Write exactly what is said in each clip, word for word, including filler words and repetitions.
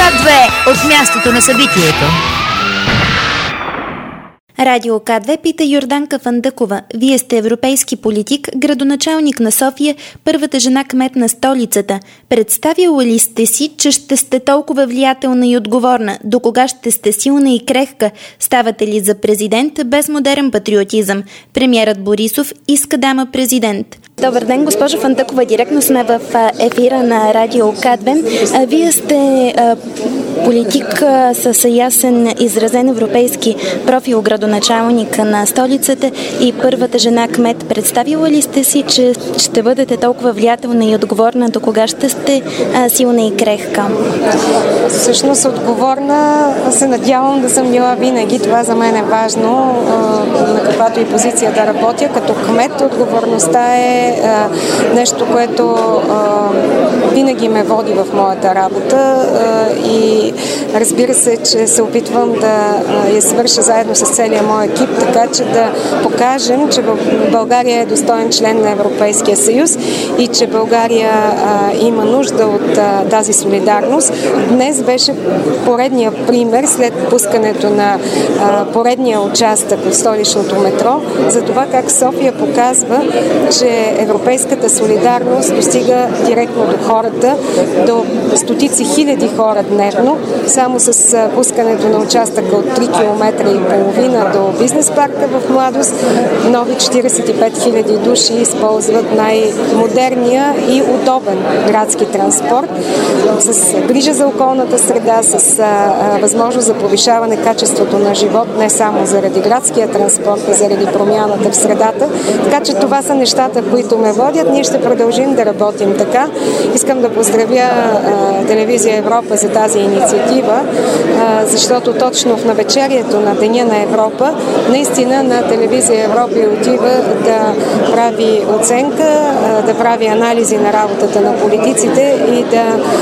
две от мястото на събитието. Радио К две пита Йорданка Фандъкова. Вие сте европейски политик, градоначалник на София, първата жена кмет на столицата. Представила ли сте си, че ще сте толкова влиятелна и отговорна? До кога ще сте силна и крехка? Ставате ли за президент без модерен патриотизъм? Премиерът Борисов иска дама президент. Добър ден, госпожо Фандъкова. Директно сме в ефира на Радио К две. Вие сте политик с ясен изразен европейски профил, градоначалник на столицата и първата жена кмет. Представила ли сте си, че ще бъдете толкова влиятелна и отговорна? До кога ще сте а, силна и крехка? Всъщност отговорна се надявам да съм била винаги. Това за мен е важно, а, на каквато и позиция да работя. Като кмет отговорността е а, нещо, което а, винаги ме води в моята работа а, и разбира се, че се опитвам да я свърша заедно с целия мой екип, така че да покажем, че България е достоен член на Европейския съюз и че България а, има нужда от а, тази солидарност. Днес беше поредния пример след пускането на а, поредния участък от столичното метро за това как София показва, че европейската солидарност достига директно до хората, до стотици хиляди хора дневно. Само с а, пускането на участъка от три километра и половина до бизнес парка в Младост, нови четиридесет и пет хиляди души използват най-модерния и удобен градски транспорт с грижа за околната среда, с а, а, възможност за повишаване качеството на живот, не само заради градския транспорт, а заради промяната в средата. Така че това са нещата, които ме водят. Ние ще продължим да работим така. Искам да поздравя а, Телевизия Европа за тази инициатива, а, защото точно в навечерието на Деня на Европа, наистина на Телевизия Европа отива да прави оценка, да прави анализи на работата на политиците и да,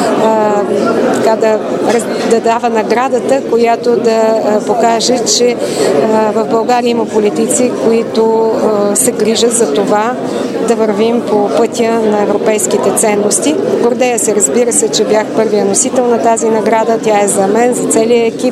така, да, да дава наградата, която да покаже, че в България има политици, които се грижат за това да вървим по пътя на европейските ценности. Гордея се, разбира се, че бях първия носител на тази награда. Тя е за мен, за целия екип,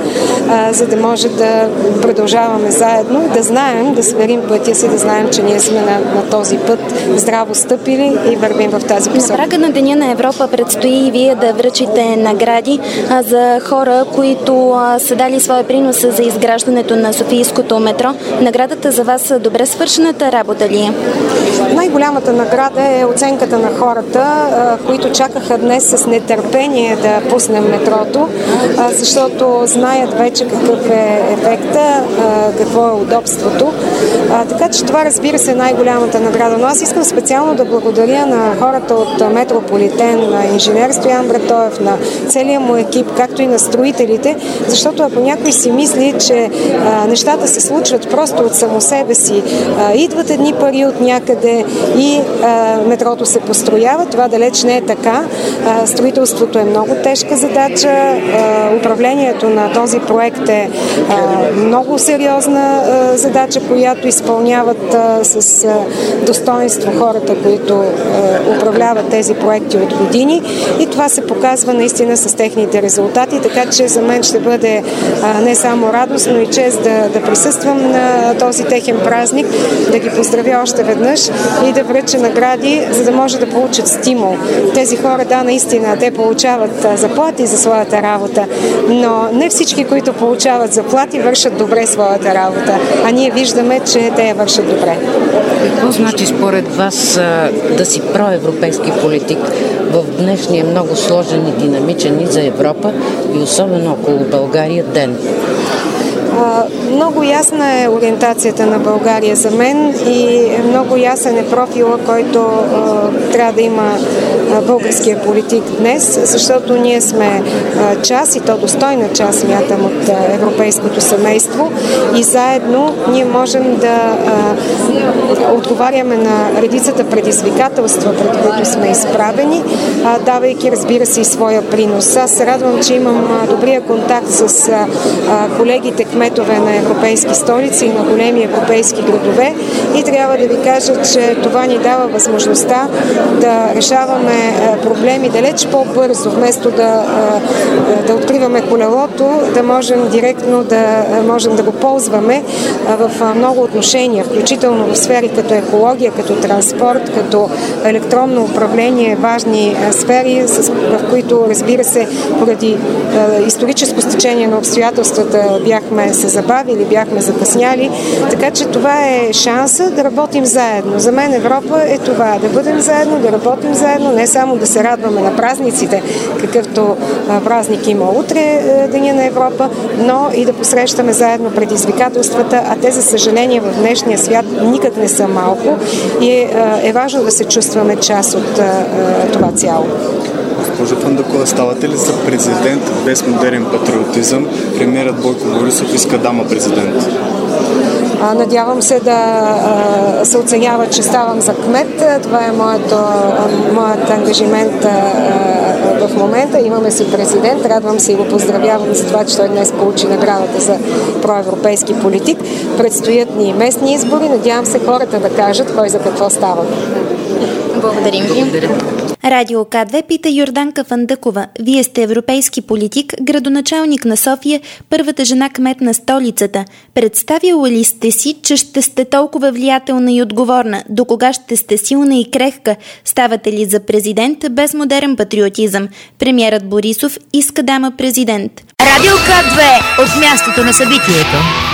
за да може да продължаваме заедно, да знаем, да сверим пътя си, да знаем, че ние сме на, на този път здраво стъпили и вървим в тази посока. На прага на Деня на Европа предстои и вие да връчите награди а, за хора, които а, са дали своя принос за изграждането на Софийското метро. Наградата за вас добре свършената работа ли е? Най-голямата награда е оценката на хората, а, които чакаха днес с нетърпение да пуснем метрото, а, защото знаят вече какъв е ефекта, какво е удобството. А, така че това, разбира се, е най-голямата награда. Но аз искам специално да благодаря на хората от Метрополитен, на инженер Стоян Братоев, на целия му екип, както и на строителите, защото ако някой си мисли, че а, нещата се случват просто от само себе си, а, идват едни пари от някъде и а, метрото се построява, това далеч не е така. А, строителството е много тежка задача, а, управлението на този проект е а, много сериозна а, задача, която изпълняват а, с а, достоинство хората, които а, управляват тези проекти от години и това се показва наистина с техните резултати, така че за мен ще бъде а, не само радост, но и чест да, да присъствам на този техен празник, да ги поздравя още веднъж и да връча награди, за да може да получат стимул. Тези хора, да, наистина, те получават а, заплати за своята работа, но не всички, които получават заплати, вършат добре своята работа, а ние виждаме, че те я вършат добре. Какво значи според вас да си проевропейски политик в днешния много сложен и динамичен и за Европа и особено около България ден? Много ясна е ориентацията на България за мен и много ясен е профила, който а, трябва да има а, българския политик днес, защото ние сме а, част и то достойна част, смятам, от а, европейското семейство и заедно ние можем да а, отговаряме на редицата предизвикателства, пред които сме изправени, а, давайки, разбира се, и своя принос. Аз се радвам, че имам а, добрия контакт с а, колегите кметове кметове на европейски столици и на големи европейски градове и трябва да ви кажа, че това ни дава възможността да решаваме проблеми далеч по-бързо, вместо да, да откриваме колелото, да можем директно да можем да го ползваме в много отношения, включително в сфери като екология, като транспорт, като електронно управление, важни сфери, в които, разбира се, поради историческо стечение на обстоятелствата бяхме се забавили, бяхме закъсняли, така че това е шанса да работим заедно. За мен Европа е това, да бъдем заедно, да работим заедно, не само да се радваме на празниците, какъвто празник има утре, Деня на Европа, но и да посрещаме заедно предизвикателствата, а те, за съжаление, в днешния свят никак не са малко и е, е важно да се чувстваме част от това цяло. Госпожо Фандъкова, ставате ли за президент без модерен патриотизъм? Премиерът Бойко Борисов иска дама президент. Надявам се да се оценява, че ставам за кмет. Това е моят, моят ангажимент в момента. Имаме си президент. Радвам се и го поздравявам за това, че той днес получи наградата за проевропейски политик. Предстоят ни местни избори. Надявам се хората да кажат кой за какво става. Благодарим ви. Радио К две пита Йорданка Фандъкова. Вие сте европейски политик, градоначалник на София, първата жена кмет на столицата. Представила ли сте си, че ще сте толкова влиятелна и отговорна? До кога ще сте силна и крехка? Ставате ли за президент без модерен патриотизъм? Премиерът Борисов иска дама президент. Радио К две от мястото на събитието.